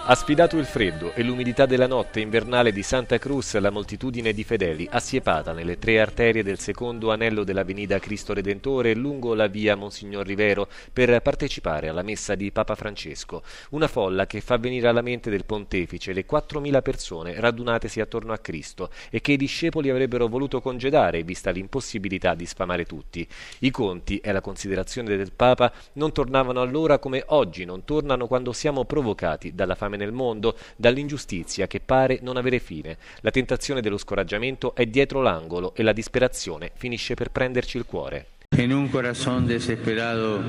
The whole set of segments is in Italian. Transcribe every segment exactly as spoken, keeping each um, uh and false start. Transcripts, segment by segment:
Ha sfidato il freddo e l'umidità della notte invernale di Santa Cruz la moltitudine di fedeli assiepata nelle tre arterie del secondo anello dell'Avenida Cristo Redentore lungo la via Monsignor Rivero per partecipare alla messa di Papa Francesco. Una folla che fa venire alla mente del pontefice le quattromila persone radunatesi attorno a Cristo e che i discepoli avrebbero voluto congedare vista l'impossibilità di sfamare tutti. I conti e la considerazione del Papa non tornavano allora come oggi non tornano quando siamo provocati dalla fame nel mondo, dall'ingiustizia che pare non avere fine. La tentazione dello scoraggiamento è dietro l'angolo e la disperazione finisce per prenderci il cuore. In un corazón desesperado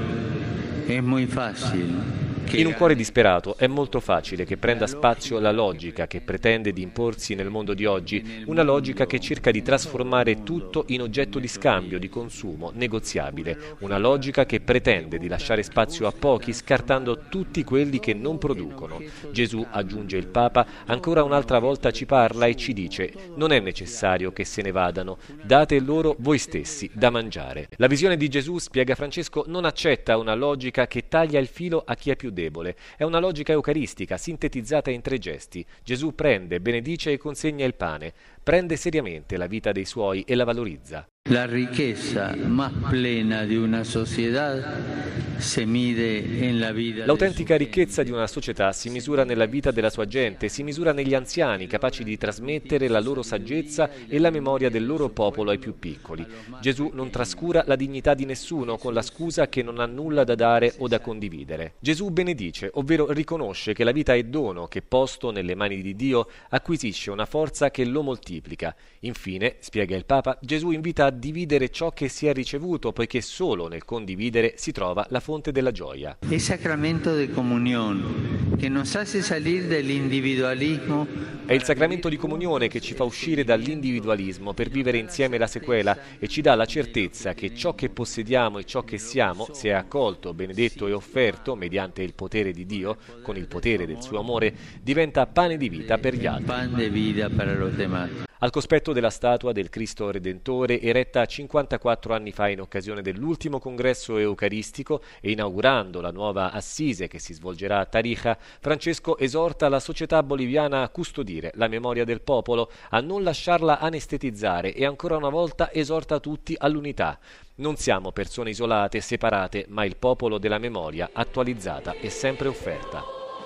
es muy fácil. In un cuore disperato è molto facile che prenda spazio la logica che pretende di imporsi nel mondo di oggi, una logica che cerca di trasformare tutto in oggetto di scambio, di consumo, negoziabile, una logica che pretende di lasciare spazio a pochi scartando tutti quelli che non producono. Gesù, aggiunge il Papa, ancora un'altra volta ci parla e ci dice: non è necessario che se ne vadano, date loro voi stessi da mangiare. La visione di Gesù, spiega Francesco, non accetta una logica che taglia il filo a chi è più debole. È una logica eucaristica sintetizzata in tre gesti. Gesù prende, benedice e consegna il pane, prende seriamente la vita dei suoi e la valorizza. La ricchezza más plena di una società se mide en la vida. L'autentica ricchezza di una società si misura nella vita della sua gente, si misura negli anziani capaci di trasmettere la loro saggezza e la memoria del loro popolo ai più piccoli. Gesù non trascura la dignità di nessuno con la scusa che non ha nulla da dare o da condividere. Gesù benedice, ovvero riconosce che la vita è dono che, posto nelle mani di Dio, acquisisce una forza che lo moltiplica. Infine, spiega il Papa, Gesù invita a dividere ciò che si è ricevuto, poiché solo nel condividere si trova la fonte della gioia. Il sacramento di comunione che nos hace salir dell'individualismo. È il sacramento di comunione che ci fa uscire dall'individualismo per vivere insieme la sequela e ci dà la certezza che ciò che possediamo e ciò che siamo, se è accolto, benedetto e offerto mediante il potere di Dio, con il potere del suo amore, diventa pane di vita per gli altri. Pan de vida para los demás. Al cospetto della statua del Cristo Redentore, eretta cinquantaquattro anni fa in occasione dell'ultimo congresso eucaristico e inaugurando la nuova assise che si svolgerà a Tarija, Francesco esorta la società boliviana a custodire la memoria del popolo, a non lasciarla anestetizzare e ancora una volta esorta tutti all'unità. Non siamo persone isolate e separate, ma il popolo della memoria attualizzata e sempre offerta.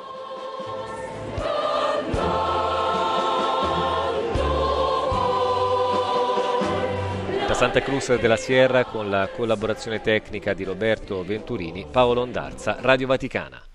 Da Santa Cruz della Sierra, con la collaborazione tecnica di Roberto Venturini, Paolo Ondarza, Radio Vaticana.